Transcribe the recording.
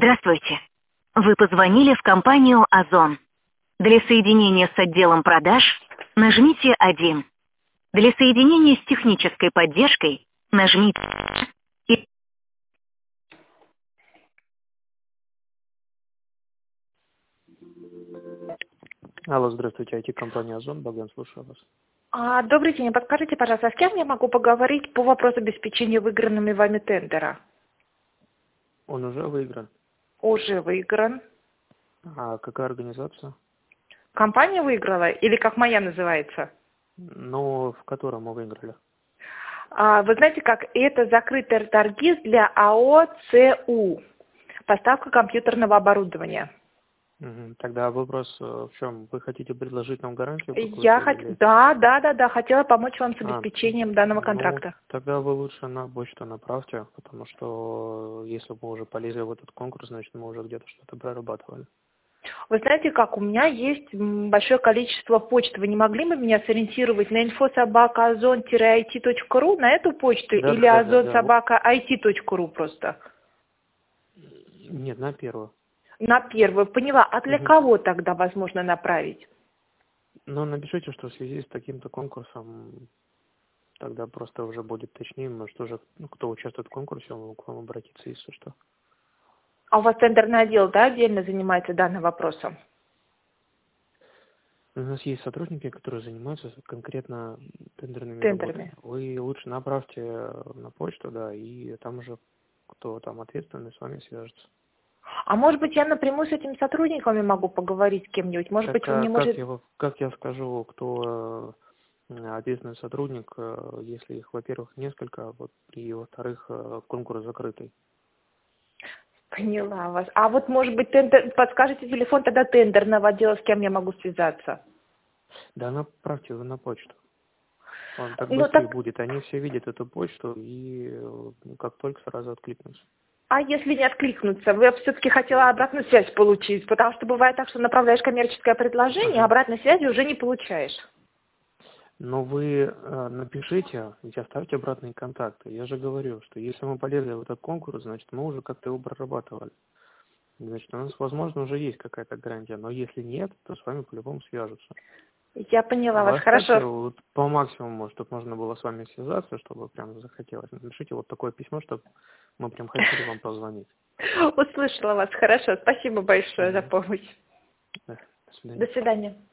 Здравствуйте. Вы позвонили в компанию «Озон». Для соединения с отделом продаж нажмите 1. Для соединения с технической поддержкой нажмите и... Алло, здравствуйте, IT-компания «Озон», Богдан, слушаю вас. Добрый день. Подскажите, пожалуйста, с кем я могу поговорить по вопросу обеспечения выигранными вами тендера? Он уже выигран. Уже выигран. А какая организация? Компания выиграла или как моя называется? Ну, в котором мы выиграли? Вы знаете как, это закрытые торги для АО ЦУ. Поставка компьютерного оборудования. Тогда вопрос в чем? Вы хотите предложить нам гарантию Я какую-то? Или... Да, хотела помочь вам с обеспечением данного контракта. Тогда вы лучше на почту направьте, потому что если мы уже полезли в этот конкурс, значит мы уже где-то что-то прорабатывали. Вы знаете как, у меня есть большое количество почт. Вы не могли бы меня сориентировать на info@ozon-it.ru, на эту почту, или Да. ozon-it.ru просто? Нет, на первую. На первую, поняла. А для кого тогда возможно направить? Ну, напишите, что в связи с таким-то конкурсом, тогда просто уже будет точнее, может уже, кто участвует в конкурсе, он к вам обратиться, если что. А у вас тендерный отдел, да, отдельно занимается данным вопросом? У нас есть сотрудники, которые занимаются конкретно тендерными Тендерами. работами. Вы лучше направьте на почту, да, и там уже кто там ответственный с вами свяжется. А может быть, я напрямую с этими сотрудниками могу поговорить с кем-нибудь? Может быть, вы мне Как я скажу, кто ответственный сотрудник, если их, во-первых, несколько, вот, и, во-вторых, конкурс закрытый. Поняла вас. А вот, может быть, подскажете телефон тогда тендерного отдела, с кем я могу связаться? Да, направьте вы на почту. Он так Ну быстрее так, будет. Они все видят эту почту и как только сразу откликнутся. а если не откликнуться? Я все-таки хотела обратную связь получить, потому что бывает так, что направляешь коммерческое предложение, а обратной связи уже не получаешь. Но вы напишите и оставьте обратные контакты. Я же говорю, что если мы полезли в этот конкурс, значит, мы уже как-то его прорабатывали. Значит, у нас, возможно, уже есть какая-то гарантия, но если нет, то с вами по-любому свяжутся. Я поняла Вы вас, оставьте хорошо. вот по максимуму, чтобы можно было с вами связаться, чтобы прям захотелось. Напишите вот такое письмо, чтобы мы прям хотели вам позвонить. Услышала вас, хорошо. Спасибо большое за помощь. Да, до свидания. До свидания.